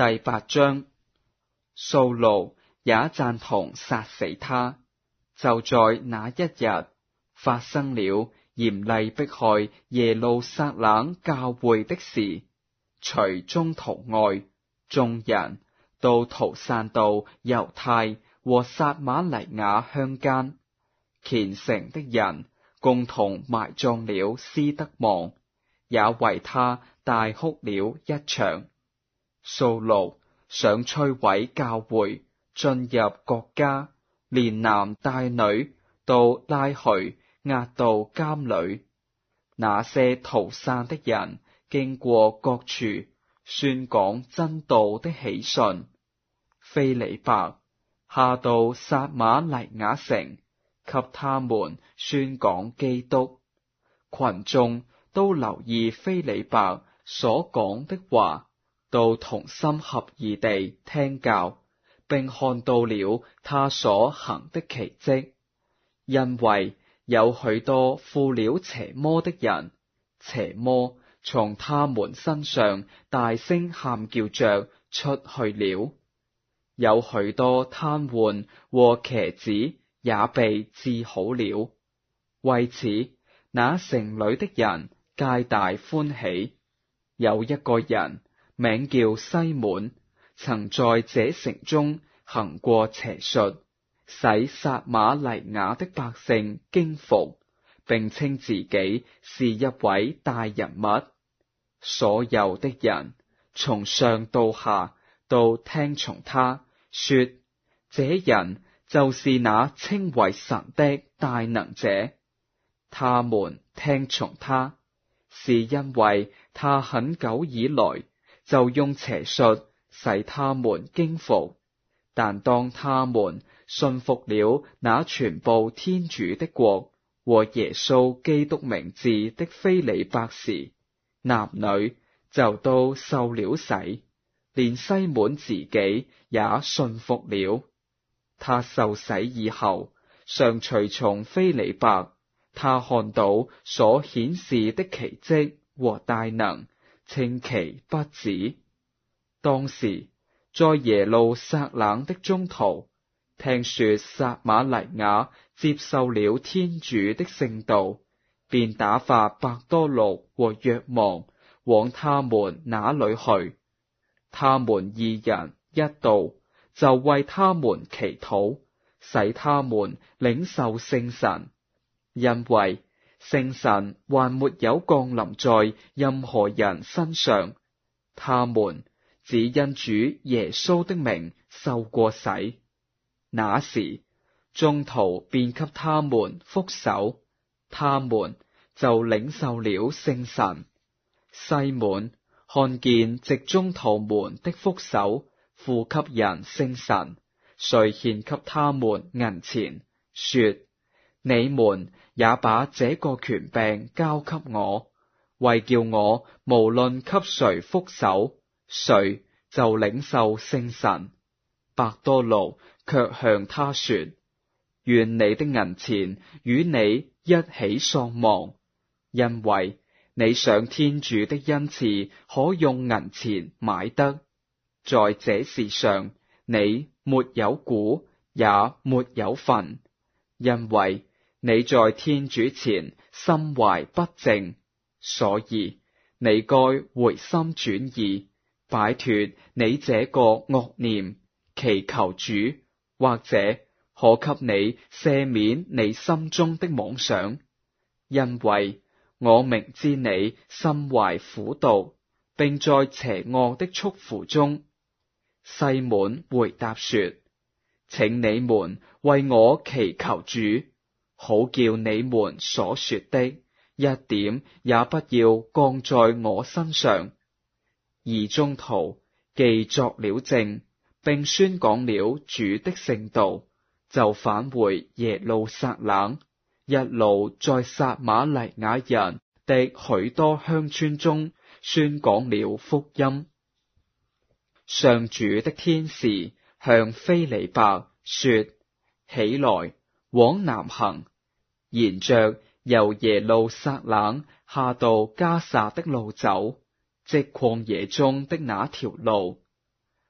第8章，掃羅也贊同殺死他。就在那一日，發生了嚴厲迫害耶路撒冷教會的事。除宗徒外，眾人都逃散到猶太和撒瑪黎雅鄉間。虔誠的人共同埋葬了斯德望，也為他大哭了一場。掃羅想摧毀教會，進入各家，連男帶女都拉去押到監裡。那些逃散的人經過各處，宣講真道的喜訊。腓利伯下到撒瑪黎雅城，給他們宣講基督。群眾都留意腓利伯所講的話，都同心合意地聽教，並看到了他所行的奇蹟。因為有許多附了邪魔的人，邪魔從他們身上大聲喊叫着出去了。有許多癱瘓和瘸子也被治好了。為此，那城裡的人皆大歡喜。有一個人名叫西滿，曾在這城中行過邪術，使撒瑪黎雅的百姓驚服，並稱自己是一位大人物。所有的人從上到下都聽從他，說：這人就是那稱為神的大能者。他們聽從他，是因為他很久以來就用邪術使他們驚服。但當他們信服了那傳報天主的國和耶穌基督名字的腓利伯時，男女就都受了洗，連西滿自己也信服了。他受洗以後，常隨從腓利伯，他看到所顯示的奇蹟和大能，稱奇不止。當時在耶路撒冷的宗徒聽說撒瑪黎雅接受了天主的聖道，便打發伯多祿和若望往他們那裡去。他們二人一到，就為他們祈禱，使他們領受聖神，因為聖神還沒有降臨在任何人身上。他們只因主耶穌的名受過洗。那時，宗徒便給他們覆手，他們就領受了聖神。西滿看見藉宗徒們的覆手付給人聖神，遂獻給他們銀錢，說：你們也把這個權柄交給我，為叫我無論給誰覆手，誰就領受聖神。伯多祿卻向他說：願你的銀錢與你一起喪亡，因為你想天主的恩賜可用銀錢買得。在這事上，你沒有股，也沒有份，因為你在天主前心懷不正，所以你該回心轉意，擺脫你這個惡念，祈求主，或者可給你赦免你心中的妄想。因為我明知你心懷苦毒，並在邪惡的束縛中。西滿回答說：請你們為我祈求主，好叫你們所說的一點也不要降在我身上。而宗徒既作了證，並宣講了主的聖道，就返回耶路撒冷，一路在撒瑪黎雅人的許多鄉村中宣講了福音。上主的天使向腓利伯說：起來，往南行，沿着由耶路撒冷下到迦薩的路走，即曠野中的那條路。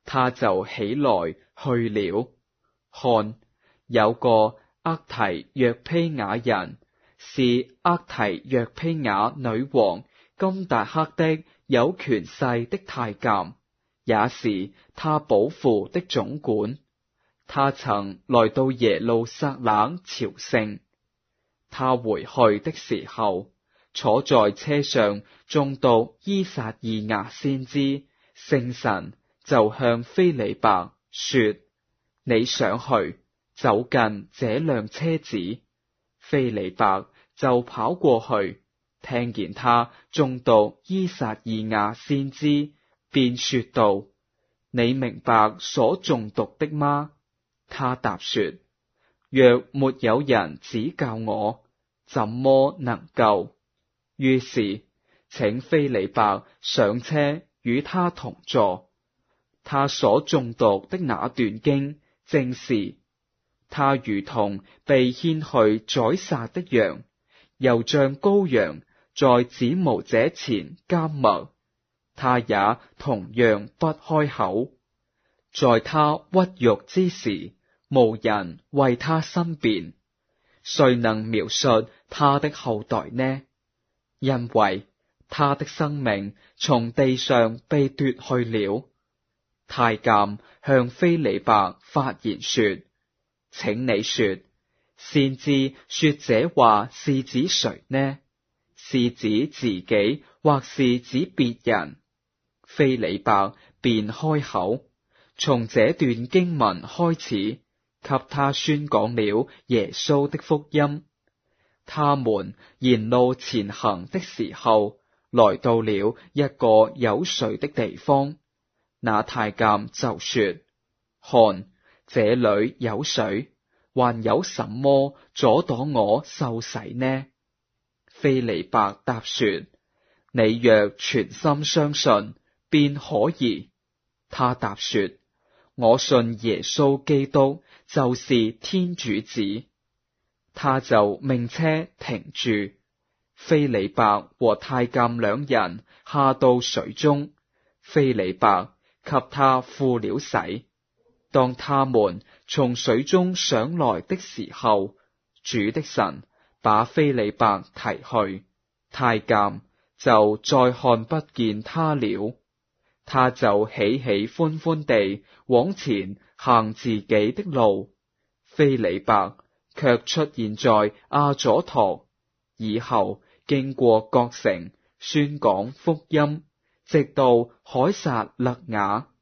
他就起來去了。看，有個厄提約披雅人，是厄提約披雅女王金達克的有權勢的太監，也是他寶庫的總管。他曾來到耶路撒冷朝聖。他回去的時候，坐在車上誦讀依撒意亞先知，聖神就向斐理伯說：你上去，走近這輛車子。斐理伯就跑過去，聽見他誦讀依撒意亞先知，便說道：你明白所誦讀的嗎？他答說：若沒有人指教我，怎麼能夠？於是請斐理伯上車與他同坐。他所誦讀的那段經，正是：他如同被牽去宰殺的羊，又像羔羊在剪毛者前緘默，他也同樣不開口。在他屈辱之時，無人為他申辯。誰能描述他的後代呢？因為他的生命從地上被奪去了。太監向斐理伯發言說：請你說，先知說這話是指誰呢？是指自己，或是指別人？斐理伯便開口，從這段經文開始，給他宣講了耶穌的福音。他們沿路前行的時候，來到了一個有水的地方。那太監就說：看，這裏有水，還有什麼阻擋我受洗呢？斐理伯答說：你若全心相信，便可以。他答說：我信耶穌基督就是天主子。他就命車停住，斐理伯和太監兩人下到水中，斐理伯給他付了洗。當他們從水中上來的時候，主的神把斐理伯提去，太監就再看不見他了。他就喜喜歡歡地往前行自己的路。斐理伯卻出現在阿左托，以後經過各城宣講福音，直到凱撒勒雅。